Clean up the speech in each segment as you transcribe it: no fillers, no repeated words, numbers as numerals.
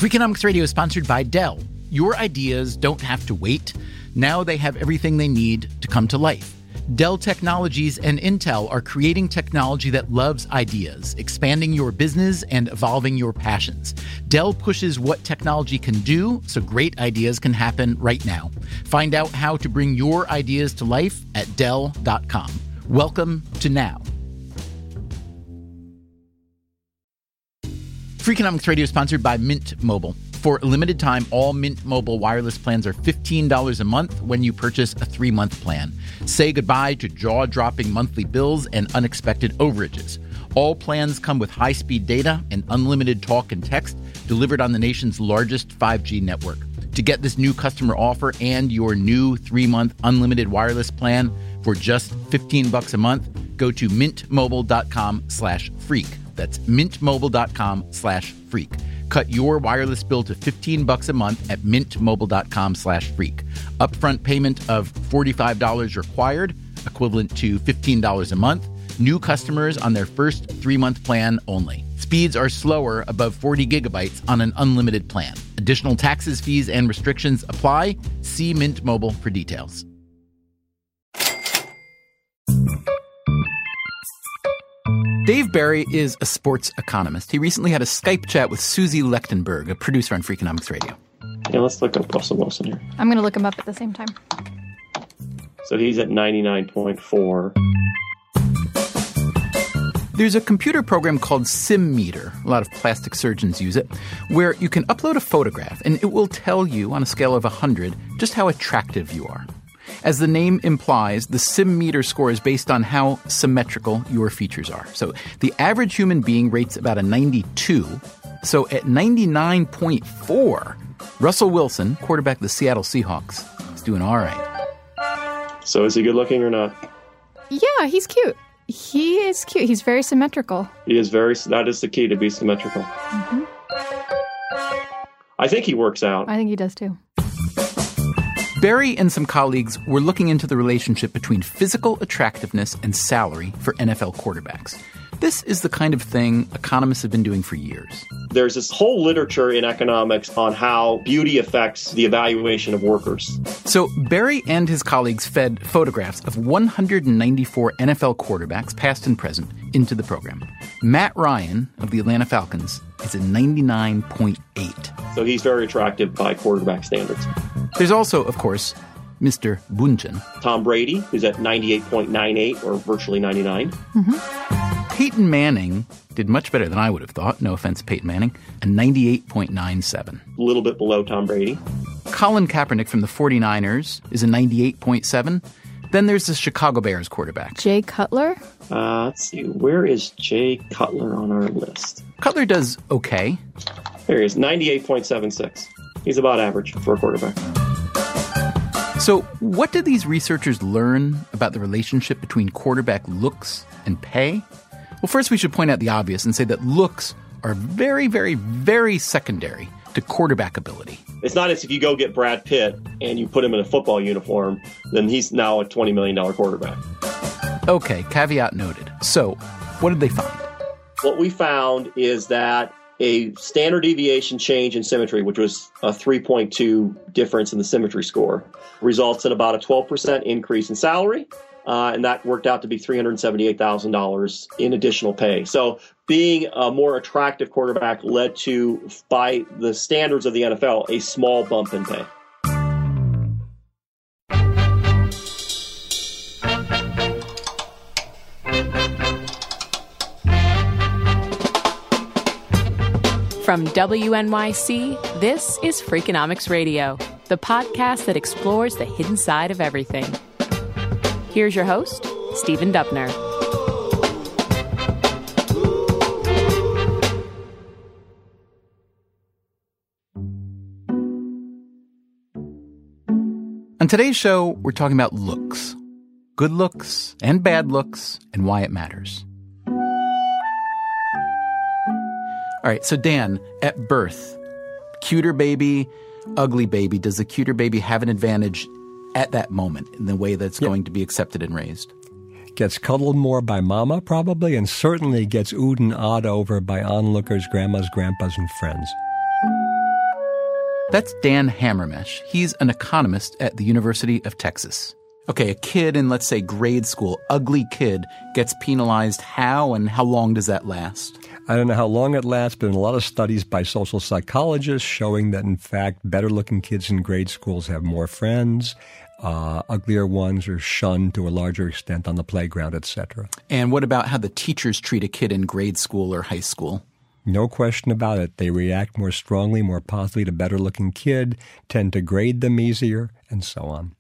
Freakonomics Radio is sponsored by Dell. Your ideas don't have to wait. Now they have everything they need to come to life. Dell Technologies and Intel are creating technology that loves ideas, expanding your business and evolving your passions. Dell pushes what technology can do so great ideas can happen right now. Find out how to bring your ideas to life at Dell.com. Welcome to Now. Freakonomics Radio is sponsored by Mint Mobile. For a limited time, all Mint Mobile wireless plans are $15 a month when you purchase a 3-month plan. Say goodbye to jaw-dropping monthly bills and unexpected overages. All plans come with high-speed data and unlimited talk and text delivered on the nation's largest 5G network. To get this new customer offer and your new 3-month unlimited wireless plan for just $15 a month, go to mintmobile.com/freak. That's mintmobile.com/freak. Cut your wireless bill to $15 a month at mintmobile.com/freak. Upfront payment of $45 required, equivalent to $15 a month. New customers on their first 3-month plan only. Speeds are slower above 40 gigabytes on an unlimited plan. Additional taxes, fees, and restrictions apply. See Mint Mobile for details. Dave Barry is a sports economist. He recently had a Skype chat with Susie Lechtenberg, a producer on Freakonomics Radio. Yeah, let's look up Russell Wilson here. I'm going to look him up at the same time. So he's at 99.4. There's a computer program called SimMeter, a lot of plastic surgeons use it, where you can upload a photograph and it will tell you on a scale of 100 just how attractive you are. As the name implies, the SimMeter score is based on how symmetrical your features are. So the average human being rates about a 92. So at 99.4, Russell Wilson, quarterback of the Seattle Seahawks, is doing all right. So is he good looking or not? Yeah, he's cute. He is cute. He's very symmetrical. That is the key, to be symmetrical. Mm-hmm. I think he works out. I think he does too. Barry and some colleagues were looking into the relationship between physical attractiveness and salary for NFL quarterbacks. This is the kind of thing economists have been doing for years. There's this whole literature in economics on how beauty affects the evaluation of workers. So Barry and his colleagues fed photographs of 194 NFL quarterbacks, past and present, into the program. Matt Ryan of the Atlanta Falcons is a 99.8. So he's very attractive by quarterback standards. There's also, of course, Mr. Bunchen. Tom Brady, who's at 98.98 or virtually 99. Mm-hmm. Peyton Manning did much better than I would have thought. No offense, Peyton Manning. A 98.97. A little bit below Tom Brady. Colin Kaepernick from the 49ers is a 98.7. Then there's the Chicago Bears quarterback. Jay Cutler? Let's see. Where is Jay Cutler on our list? Cutler does okay. There he is, 98.76. He's about average for a quarterback. So what did these researchers learn about the relationship between quarterback looks and pay? Well, first we should point out the obvious and say that looks are very, very, very secondary to quarterback ability. It's not as if you go get Brad Pitt and you put him in a football uniform, then he's now a $20 million quarterback. Okay, caveat noted. So what did they find? What we found is that a standard deviation change in symmetry, which was a 3.2 difference in the symmetry score, results in about a 12% increase in salary, and that worked out to be $378,000 in additional pay. So being a more attractive quarterback led to, by the standards of the NFL, a small bump in pay. From WNYC, this is Freakonomics Radio, the podcast that explores the hidden side of everything. Here's your host, Stephen Dubner. On today's show, we're talking about looks. Good looks and bad looks and why it matters. All right, so Dan, at birth, cuter baby, ugly baby, does the cuter baby have an advantage at that moment in the way that's going to be accepted and raised? Gets cuddled more by mama, probably, and certainly gets oohed and awed over by onlookers, grandmas, grandpas, and friends. That's Dan Hammermesh. He's an economist at the University of Texas. Okay, a kid in, let's say, grade school, ugly kid, gets penalized. How and how long does that last? I don't know how long it lasts, but in a lot of studies by social psychologists showing that, in fact, better-looking kids in grade schools have more friends. Uglier ones are shunned to a larger extent on the playground, etc. And what about how the teachers treat a kid in grade school or high school? No question about it. They react more strongly, more positively to better-looking kid, tend to grade them easier, and so on.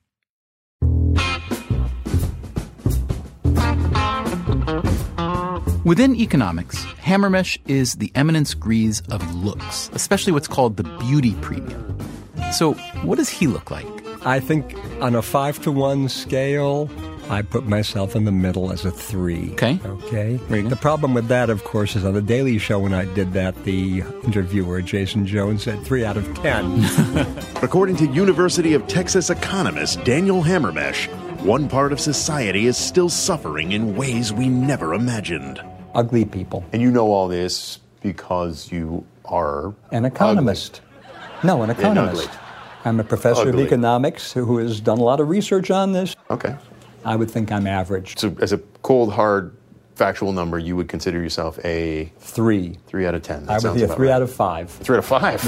Within economics, Hammermesh is the eminence grise of looks, especially what's called the beauty premium. So what does he look like? I think on a 5-to-1 scale, I put myself in the middle as a 3. Okay. Very good. The problem with that, of course, is on The Daily Show when I did that, the interviewer, Jason Jones, said 3 out of 10. According to University of Texas economist Daniel Hammermesh, one part of society is still suffering in ways we never imagined. Ugly people. And you know all this because you are An economist. Ugly. No, an economist. Ugly. I'm a professor of economics who has done a lot of research on this. Okay. I would think I'm average. So as a cold, hard, factual number, you would consider yourself a 3. 3 out of 10. That I would sounds be a about 3 right. out of 5. 3 out of 5?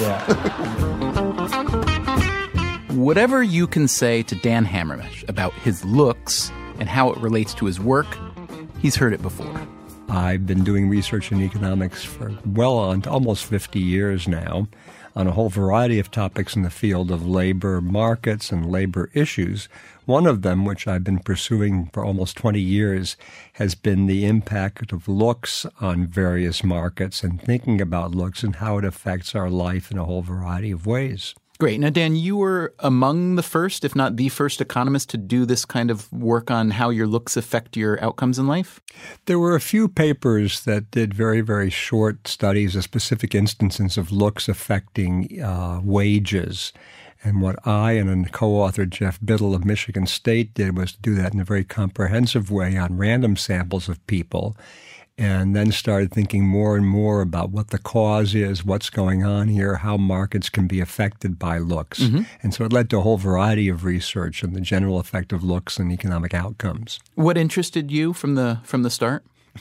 Yeah. Whatever you can say to Dan Hammermesh about his looks and how it relates to his work, he's heard it before. I've been doing research in economics for well on to almost 50 years now on a whole variety of topics in the field of labor markets and labor issues. One of them, which I've been pursuing for almost 20 years, has been the impact of looks on various markets and thinking about looks and how it affects our life in a whole variety of ways. Great. Now, Dan, you were among the first, if not the first economist to do this kind of work on how your looks affect your outcomes in life? There were a few papers that did very, very short studies of specific instances of looks affecting wages. And what I and a co-author, Jeff Biddle of Michigan State, did was to do that in a very comprehensive way on random samples of people, and then started thinking more and more about what the cause is, what's going on here, how markets can be affected by looks. Mm-hmm. And so it led to a whole variety of research on the general effect of looks and economic outcomes. What interested you from the start?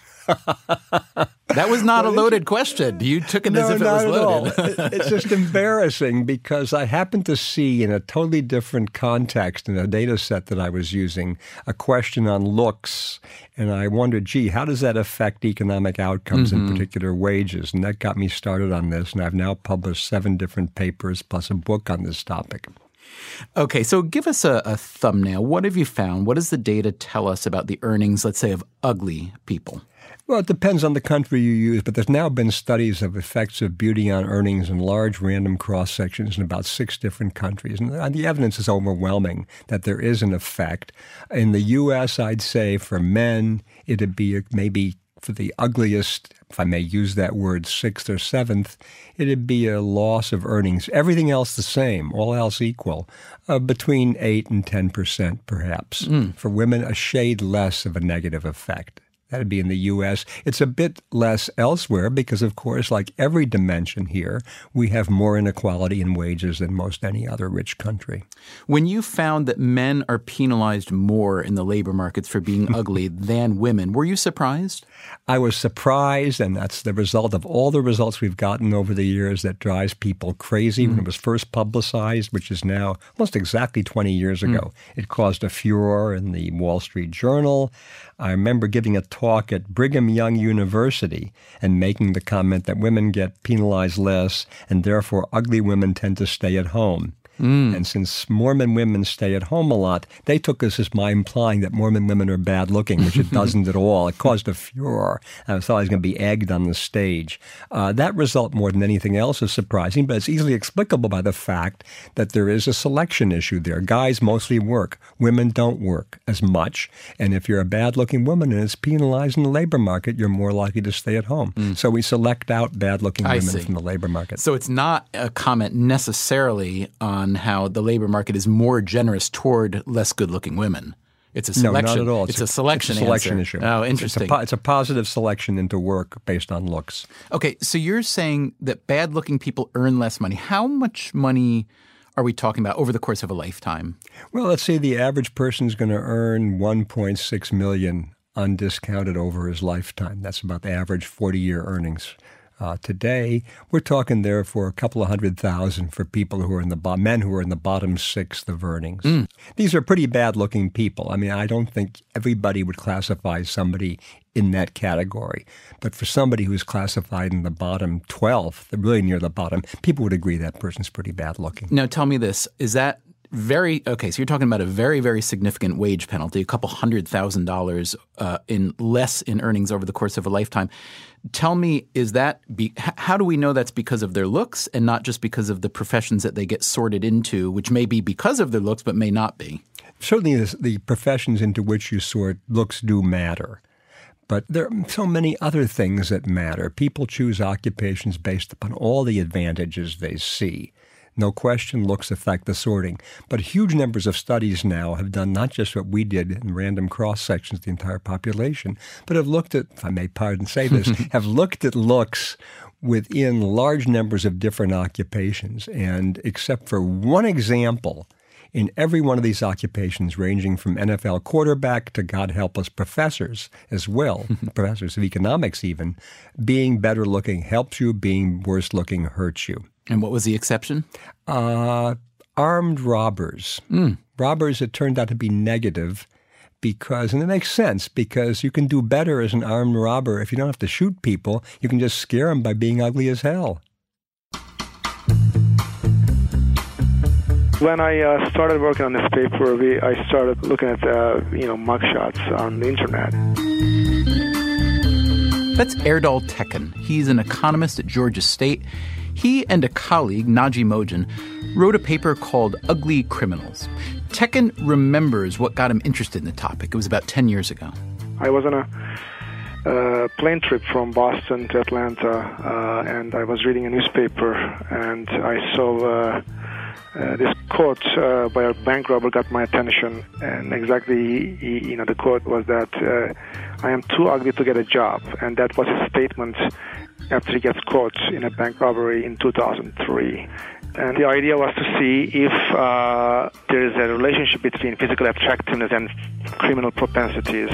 That was not a loaded question. You took it as if it was loaded. It's just embarrassing because I happened to see in a totally different context in a data set that I was using a question on looks. And I wondered, gee, how does that affect economic outcomes, in particular wages? And that got me started on this. And I've now published 7 different papers plus a book on this topic. Okay, so give us a thumbnail. What have you found? What does the data tell us about the earnings, let's say, of ugly people? Well, it depends on the country you use, but there's now been studies of effects of beauty on earnings in large random cross-sections in about 6 different countries. And the evidence is overwhelming that there is an effect. In the U.S., I'd say for men, it'd be maybe for the ugliest, if I may use that word, 6th or 7th, it'd be a loss of earnings. Everything else the same, all else equal, between 8 and 10% perhaps. For women, a shade less of a negative effect. That'd be in the U.S. It's a bit less elsewhere because, of course, like every dimension here, we have more inequality in wages than most any other rich country. When you found that men are penalized more in the labor markets for being ugly than women, were you surprised? I was surprised, and that's the result of all the results we've gotten over the years that drives people crazy. When it was first publicized, which is now almost exactly 20 years ago, it caused a furor in the Wall Street Journal. I remember giving a talk at Brigham Young University and making the comment that women get penalized less and therefore ugly women tend to stay at home. And since Mormon women stay at home a lot, they took us as my implying that Mormon women are bad looking, which it doesn't at all. It caused a furor. I thought I was going to be egged on the stage. That result, more than anything else, is surprising, but it's easily explicable by the fact that there is a selection issue there. Guys mostly work. Women don't work as much. And if you're a bad-looking woman and it's penalized in the labor market, you're more likely to stay at home. So we select out bad-looking women from the labor market. So it's not a comment necessarily on how the labor market is more generous toward less good-looking women. It's a selection. No, not at all. It's a selection It's a selection answer. issue. Oh, interesting. It's a positive selection into work based on looks. Okay, so you're saying that bad-looking people earn less money. How much money are we talking about over the course of a lifetime? Well, let's say the average person is going to earn $1.6 million undiscounted over his lifetime. That's about the average 40-year earnings. Today, we're talking therefore a couple of 100,000 for people who are in the men who are in the bottom sixth of earnings. These are pretty bad-looking people. I mean, I don't think everybody would classify somebody in that category. But for somebody who's classified in the bottom 12th, really near the bottom, people would agree that person's pretty bad-looking. Now, tell me this. Is that okay, so you're talking about a very, very significant wage penalty, a couple $100,000 in less in earnings over the course of a lifetime. Tell me, how do we know that's because of their looks and not just because of the professions that they get sorted into, which may be because of their looks but may not be? Certainly the professions into which you sort looks do matter. But there are so many other things that matter. People choose occupations based upon all the advantages they see. No question, looks affect the sorting. But huge numbers of studies now have done not just what we did in random cross-sections of the entire population, but have looked at, if I may pardon say this, have looked at looks within large numbers of different occupations. And except for one example, in every one of these occupations, ranging from NFL quarterback to, God help us, professors as well, professors of economics even, being better looking helps you, being worse looking hurts you. And what was the exception? Armed robbers. Robbers, it turned out to be negative because, and it makes sense, because you can do better as an armed robber if you don't have to shoot people. You can just scare them by being ugly as hell. When I started working on this paper, I started looking at mugshots on the internet. That's Erdal Tekin. He's an economist at Georgia State. He and a colleague, Naji Mojan, wrote a paper called Ugly Criminals. Tekin remembers what got him interested in the topic. It was about 10 years ago. I was on a plane trip from Boston to Atlanta, and I was reading a newspaper, and I saw this quote by a bank robber got my attention, and exactly, the quote was that I am too ugly to get a job, and that was his statement after he gets caught in a bank robbery in 2003. And the idea was to see if there is a relationship between physical attractiveness and criminal propensities.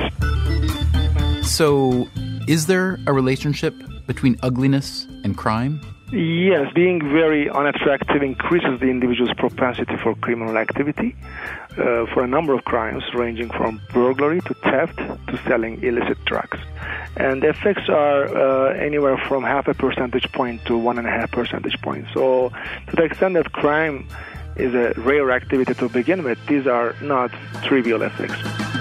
So, is there a relationship between ugliness and crime? Yes, being very unattractive increases the individual's propensity for criminal activity for a number of crimes, ranging from burglary to theft to selling illicit drugs. And the effects are anywhere from 0.5 percentage point to 1.5 percentage points. So to the extent that crime is a rare activity to begin with, these are not trivial effects.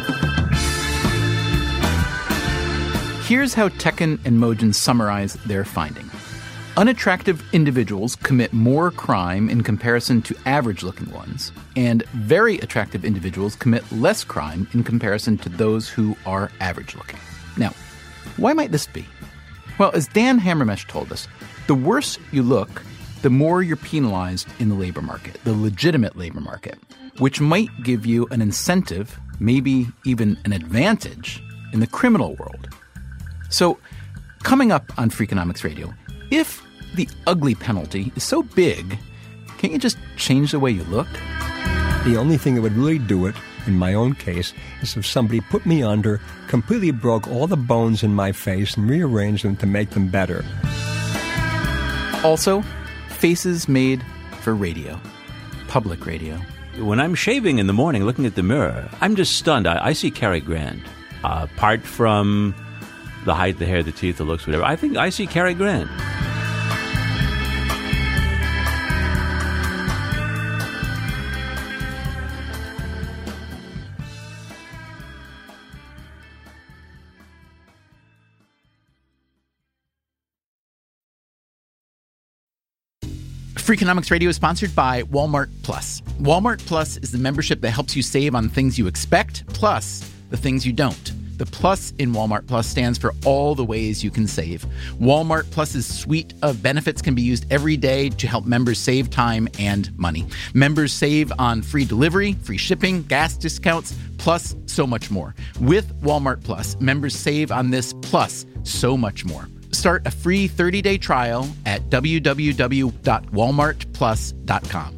Here's how Tekin and Mojan summarize their finding. Unattractive individuals commit more crime in comparison to average-looking ones, and very attractive individuals commit less crime in comparison to those who are average-looking. Now, why might this be? Well, as Dan Hammermesh told us, the worse you look, the more you're penalized in the labor market, the legitimate labor market, which might give you an incentive, maybe even an advantage, in the criminal world. So, coming up on Freakonomics Radio, if the ugly penalty is so big, can't you just change the way you look? The only thing that would really do it, in my own case, is if somebody put me under, completely broke all the bones in my face and rearranged them to make them better. Also, faces made for radio. Public radio. When I'm shaving in the morning, looking at the mirror, I'm just stunned. I see Cary Grant. Apart from the height, the hair, the teeth, the looks, whatever, I think I see Cary Grant. Freakonomics Radio is sponsored by Walmart Plus. Walmart Plus is the membership that helps you save on things you expect, plus the things you don't. The plus in Walmart Plus stands for all the ways you can save. Walmart Plus's suite of benefits can be used every day to help members save time and money. Members save on free delivery, free shipping, gas discounts, plus so much more. With Walmart Plus, members save on this plus so much more. Start a free 30-day trial at www.walmartplus.com.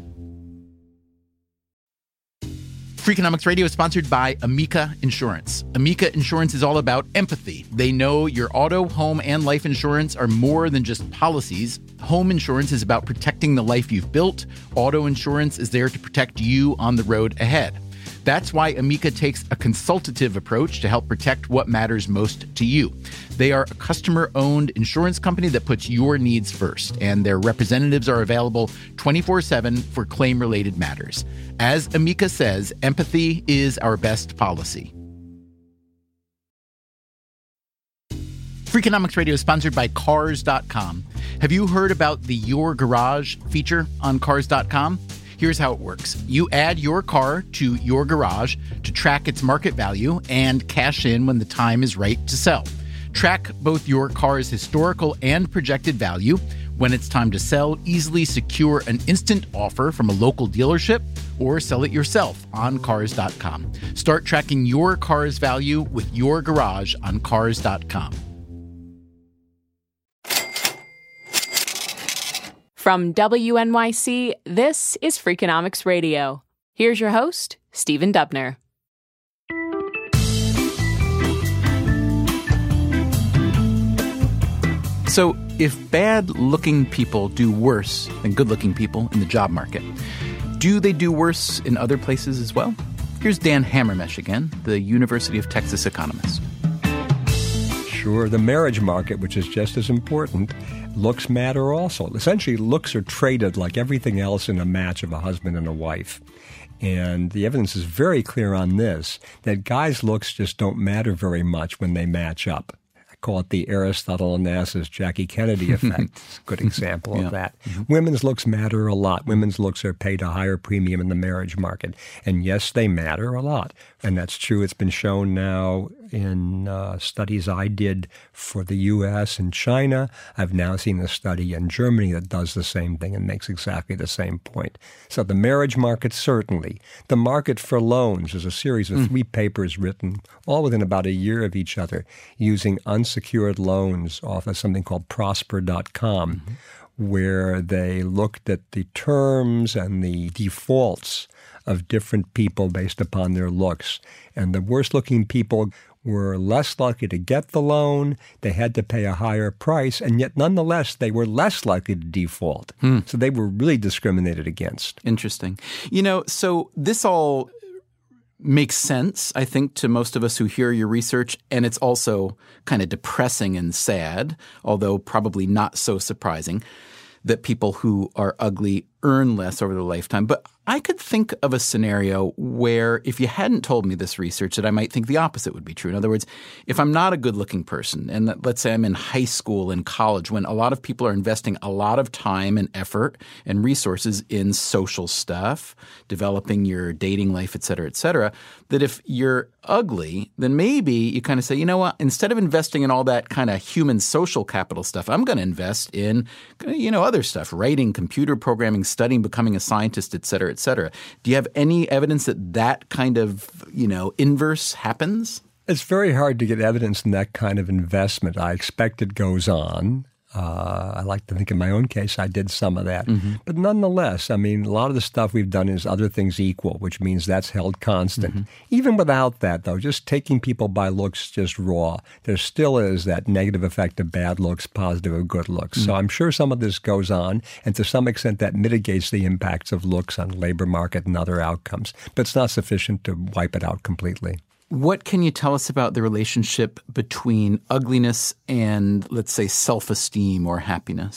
Freakonomics Radio is sponsored by Amica Insurance. Amica Insurance is all about empathy. They know your auto, home, and life insurance are more than just policies. Home insurance is about protecting the life you've built. Auto insurance is there to protect you on the road ahead. That's why Amica takes a consultative approach to help protect what matters most to you. They are a customer-owned insurance company that puts your needs first, and their representatives are available 24/7 for claim-related matters. As Amica says, empathy is our best policy. Freakonomics Radio is sponsored by Cars.com. Have you heard about the Your Garage feature on Cars.com? Here's how it works. You add your car to your garage to track its market value and cash in when the time is right to sell. Track both your car's historical and projected value. When it's time to sell, easily secure an instant offer from a local dealership or sell it yourself on Cars.com. Start tracking your car's value with your garage on Cars.com. From WNYC, this is Freakonomics Radio. Here's your host, Stephen Dubner. So, if bad-looking people do worse than good-looking people in the job market, do they do worse in other places as well? Here's Dan Hammermesh again, the University of Texas economist. Sure, the marriage market, which is just as important, looks matter also. Essentially, looks are traded like everything else in a match of a husband and a wife. And the evidence is very clear on this, that guys' looks just don't matter very much when they match up. I call it the Aristotle Onassis Jackie Kennedy effect. It's a good example of that. Mm-hmm. Women's looks matter a lot. Women's looks are paid a higher premium in the marriage market. And yes, they matter a lot. And that's true. It's been shown now in studies I did for the U.S. and China. I've now seen a study in Germany that does the same thing and makes exactly the same point. So the marriage market, certainly. The market for loans is a series of 3 papers written, all within about a year of each other, using unsecured loans off of something called Prosper.com, where they looked at the terms and the defaults of different people based upon their looks. And the worst-looking people were less likely to get the loan, they had to pay a higher price, and yet nonetheless they were less likely to default. So they were really discriminated against. Interesting. You know, so this all makes sense, I think, to most of us who hear your research, and it's also kind of depressing and sad, although probably not so surprising, that people who are ugly earn less over their lifetime. But I could think of a scenario where if you hadn't told me this research, that I might think the opposite would be true. In other words, if I'm not a good-looking person, and let's say I'm in high school and college when a lot of people are investing a lot of time and effort and resources in social stuff, developing your dating life, et cetera, that if you're ugly, then maybe you kind of say, you know what, instead of investing in all that kind of human social capital stuff, I'm going to invest in, other stuff, writing, computer programming, studying, becoming a scientist, et cetera, et cetera. Do you have any evidence that kind of, inverse happens? It's very hard to get evidence in that kind of investment. I expect it goes on. I like to think in my own case I did some of that. But nonetheless, a lot of the stuff we've done is other things equal, which means that's held constant. Even without that, though, just taking people by looks just raw, there still is that negative effect of bad looks, positive of good looks. So I'm sure some of this goes on, and to some extent that mitigates the impacts of looks on labor market and other outcomes. But it's not sufficient to wipe it out completely. What can you tell us about the relationship between ugliness and, let's say, self-esteem or happiness?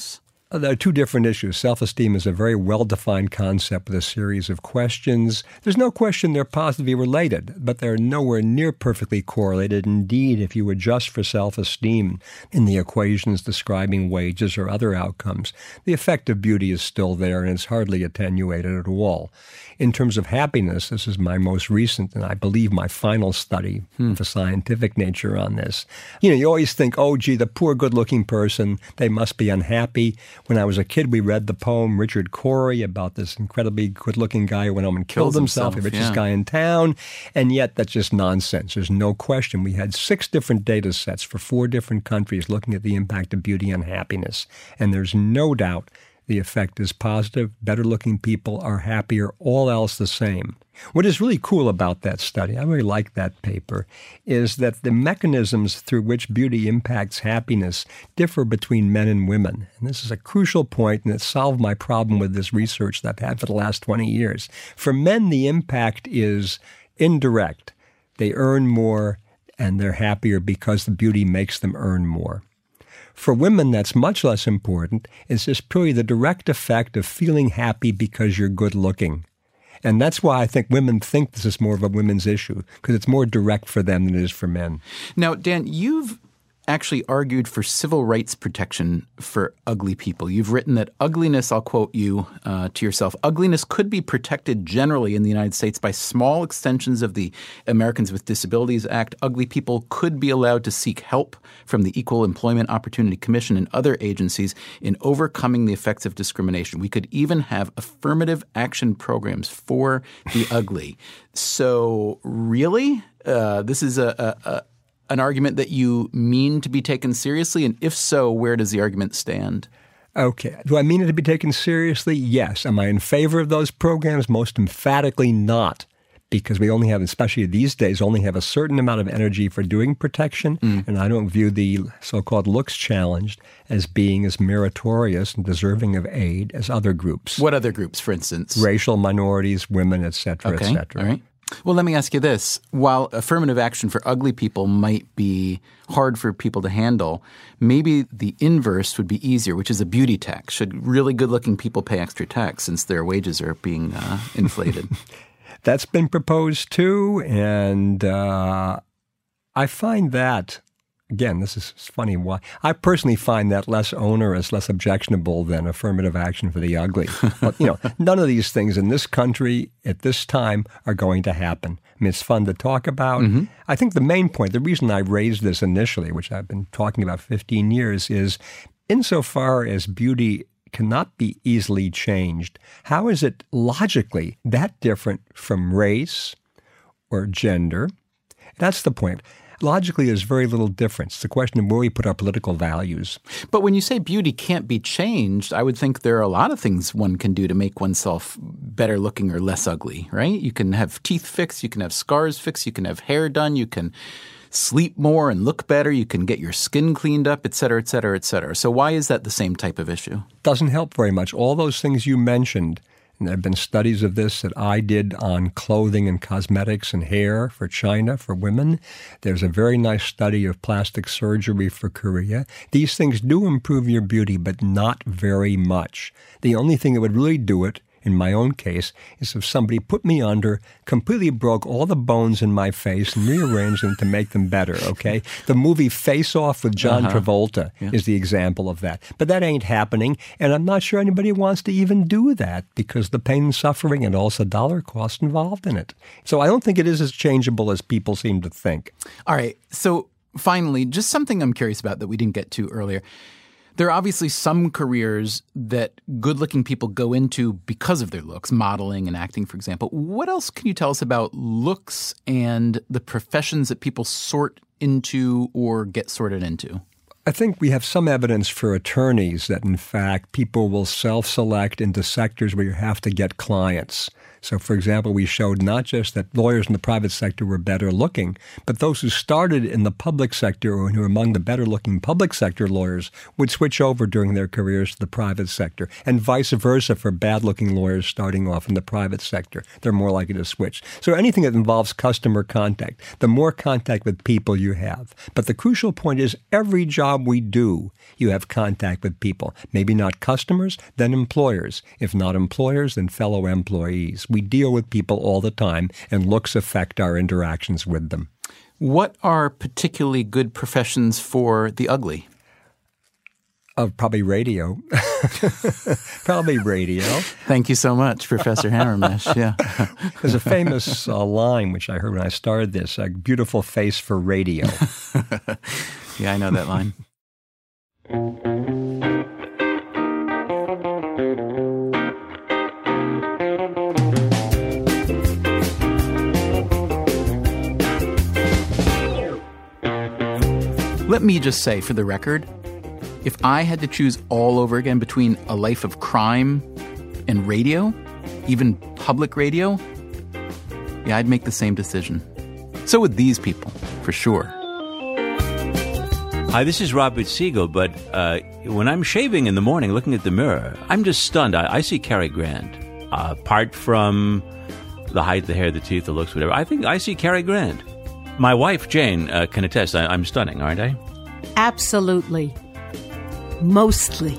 There are two different issues. Self-esteem is a very well-defined concept with a series of questions. There's no question they're positively related, but they're nowhere near perfectly correlated. Indeed, if you adjust for self-esteem in the equations describing wages or other outcomes, the effect of beauty is still there, and it's hardly attenuated at all. In terms of happiness, this is my most recent and I believe my final study of a scientific nature on this. You always think, oh, gee, the poor good-looking person, they must be unhappy. When I was a kid, we read the poem Richard Cory about this incredibly good-looking guy who went home and killed himself, the richest guy in town. And yet, that's just nonsense. There's no question. We had 6 different data sets for 4 different countries looking at the impact of beauty on happiness. And there's no doubt the effect is positive. Better-looking people are happier, all else the same. What is really cool about that study, I really like that paper, is that the mechanisms through which beauty impacts happiness differ between men and women. And this is a crucial point, and it solved my problem with this research that I've had for the last 20 years. For men, the impact is indirect. They earn more, and they're happier because the beauty makes them earn more. For women, that's much less important. It's just purely the direct effect of feeling happy because you're good looking. And that's why I think women think this is more of a women's issue, because it's more direct for them than it is for men. Now, Dan, you've actually argued for civil rights protection for ugly people. You've written that ugliness, I'll quote you to yourself, ugliness could be protected generally in the United States by small extensions of the Americans with Disabilities Act. Ugly people could be allowed to seek help from the Equal Employment Opportunity Commission and other agencies in overcoming the effects of discrimination. We could even have affirmative action programs for the ugly. So really, this is an argument that you mean to be taken seriously? And if so, where does the argument stand? Okay. Do I mean it to be taken seriously? Yes. Am I in favor of those programs? Most emphatically not, because we only have, especially these days, only have a certain amount of energy for doing protection, and I don't view the so-called looks challenged as being as meritorious and deserving of aid as other groups. What other groups, for instance? Racial minorities, women, et cetera, et cetera. All right. Well, let me ask you this. While affirmative action for ugly people might be hard for people to handle, maybe the inverse would be easier, which is a beauty tax. Should really good-looking people pay extra tax since their wages are being inflated? That's been proposed too, and I find that, again, this is funny. Why I personally find that less onerous, less objectionable than affirmative action for the ugly. But, none of these things in this country at this time are going to happen. I mean, it's fun to talk about. I think the main point, the reason I raised this initially, which I've been talking about 15 years, is insofar as beauty cannot be easily changed, how is it logically that different from race or gender? That's the point. Logically, there's very little difference. It's a question of where we put our political values. But when you say beauty can't be changed, I would think there are a lot of things one can do to make oneself better looking or less ugly, right? You can have teeth fixed, you can have scars fixed, you can have hair done, you can sleep more and look better, you can get your skin cleaned up, et cetera, et cetera, et cetera. So why is that the same type of issue? Doesn't help very much. All those things you mentioned, and there have been studies of this that I did on clothing and cosmetics and hair for China, for women. There's a very nice study of plastic surgery for Korea. These things do improve your beauty, but not very much. The only thing that would really do it, in my own case, is if somebody put me under, completely broke all the bones in my face and rearranged them to make them better, okay? The movie Face Off with John Travolta is the example of that. But that ain't happening, and I'm not sure anybody wants to even do that because the pain and suffering and also dollar cost involved in it. So I don't think it is as changeable as people seem to think. All right. So finally, just something I'm curious about that we didn't get to earlier. There are obviously some careers that good-looking people go into because of their looks, modeling and acting, for example. What else can you tell us about looks and the professions that people sort into or get sorted into? I think we have some evidence for attorneys that, in fact, people will self-select into sectors where you have to get clients. So, for example, we showed not just that lawyers in the private sector were better looking, but those who started in the public sector or who were among the better looking public sector lawyers would switch over during their careers to the private sector, and vice versa for bad looking lawyers starting off in the private sector. They're more likely to switch. So anything that involves customer contact, the more contact with people you have. But the crucial point is every job job we do, you have contact with people. Maybe not customers, then employers. If not employers, then fellow employees. We deal with people all the time, and looks affect our interactions with them. What are particularly good professions for the ugly? Probably radio. Probably radio. Thank you so much, Professor Hammermesh. Yeah. There's a famous line, which I heard when I started this, a beautiful face for radio. Yeah, I know that line. Let me just say, for the record, if I had to choose all over again between a life of crime and radio, even public radio, yeah, I'd make the same decision. So would these people, for sure. Hi, this is Robert Siegel, but when I'm shaving in the morning, looking at the mirror, I'm just stunned. I see Cary Grant. Apart from the height, the hair, the teeth, the looks, whatever, I think I see Cary Grant. My wife, Jane, can attest. I'm stunning, aren't I? Absolutely. Mostly.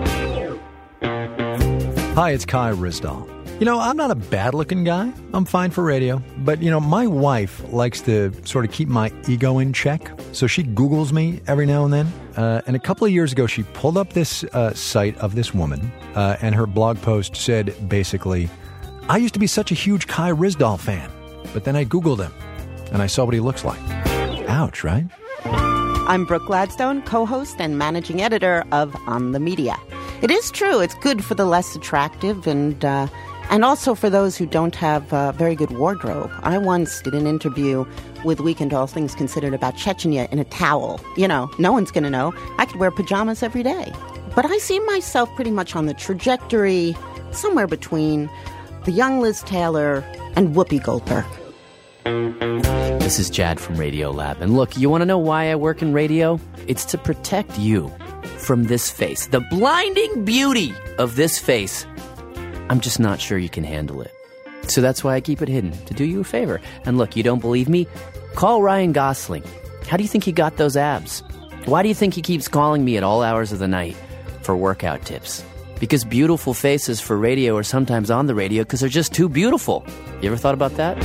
Hi, it's Kai Ryssdal. You know, I'm not a bad-looking guy. I'm fine for radio. But, you know, my wife likes to sort of keep my ego in check. So she Googles me every now and then. And a couple of years ago, she pulled up this site of this woman. And her blog post said, basically, I used to be such a huge Kai Ryssdal fan. But then I Googled him. And I saw what he looks like. Ouch, right? I'm Brooke Gladstone, co-host and managing editor of On the Media. It is true, it's good for the less attractive and also for those who don't have a very good wardrobe. I once did an interview with Weekend All Things Considered about Chechnya in a towel. You know, no one's going to know. I could wear pajamas every day. But I see myself pretty much on the trajectory somewhere between the young Liz Taylor and Whoopi Goldberg. This is Chad from Radiolab. And look, you want to know why I work in radio? It's to protect you from this face. The blinding beauty of this face. I'm just not sure you can handle it. So that's why I keep it hidden, to do you a favor. And look, you don't believe me? Call Ryan Gosling. How do you think he got those abs? Why do you think he keeps calling me at all hours of the night for workout tips? Because beautiful faces for radio are sometimes on the radio because they're just too beautiful. You ever thought about that?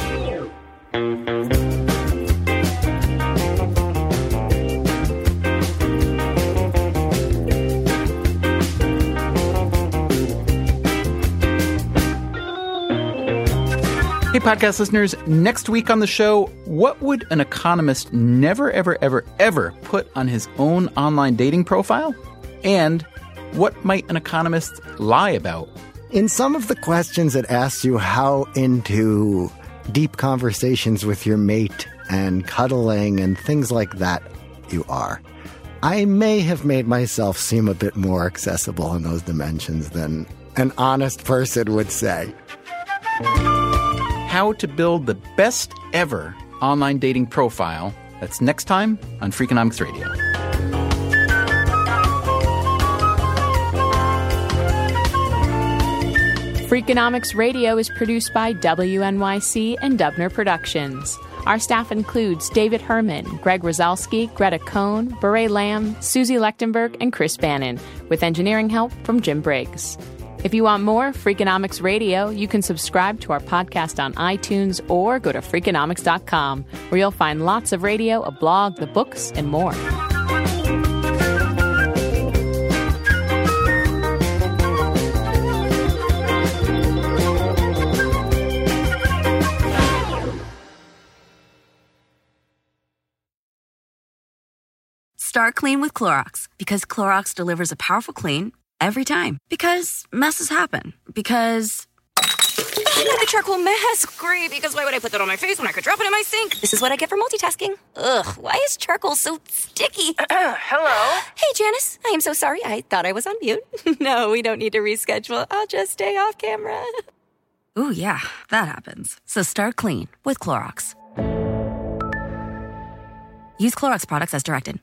Hey, podcast listeners, next week on the show, what would an economist never, ever, ever, ever put on his own online dating profile? And what might an economist lie about? In some of the questions, it asks you how into deep conversations with your mate and cuddling and things like that you are. I may have made myself seem a bit more accessible in those dimensions than an honest person would say. How to build the best ever online dating profile. That's next time on Freakonomics Radio. Freakonomics Radio is produced by WNYC and Dubner Productions. Our staff includes David Herman, Greg Rosalski, Greta Cohn, Beret Lamb, Susie Lechtenberg, and Chris Bannon, with engineering help from Jim Briggs. If you want more Freakonomics Radio, you can subscribe to our podcast on iTunes or go to Freakonomics.com, where you'll find lots of radio, a blog, the books, and more. Start clean with Clorox, because Clorox delivers a powerful clean every time. Because messes happen. Because the charcoal mask. Great, because why would I put that on my face when I could drop it in my sink? This is what I get for multitasking. Ugh, why is charcoal so sticky? Hello? Hey, Janice. I am so sorry. I thought I was on mute. No, we don't need to reschedule. I'll just stay off camera. Ooh, yeah, that happens. So start clean with Clorox. Use Clorox products as directed.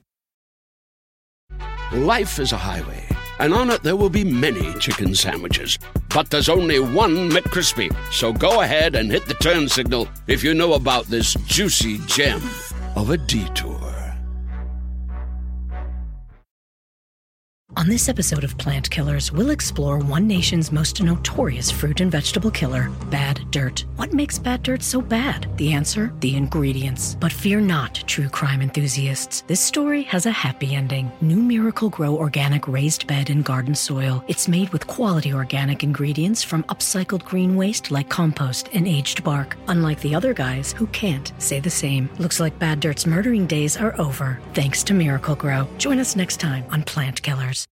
Life is a highway, and on it there will be many chicken sandwiches. But there's only one McCrispy. So go ahead and hit the turn signal if you know about this juicy gem of a detour. On this episode of Plant Killers, we'll explore one nation's most notorious fruit and vegetable killer, bad dirt. What makes bad dirt so bad? The answer? The ingredients. But fear not, true crime enthusiasts. This story has a happy ending. New Miracle-Gro Organic Raised Bed and Garden Soil. It's made with quality organic ingredients from upcycled green waste like compost and aged bark. Unlike the other guys who can't say the same. Looks like bad dirt's murdering days are over, thanks to Miracle-Gro. Join us next time on Plant Killers.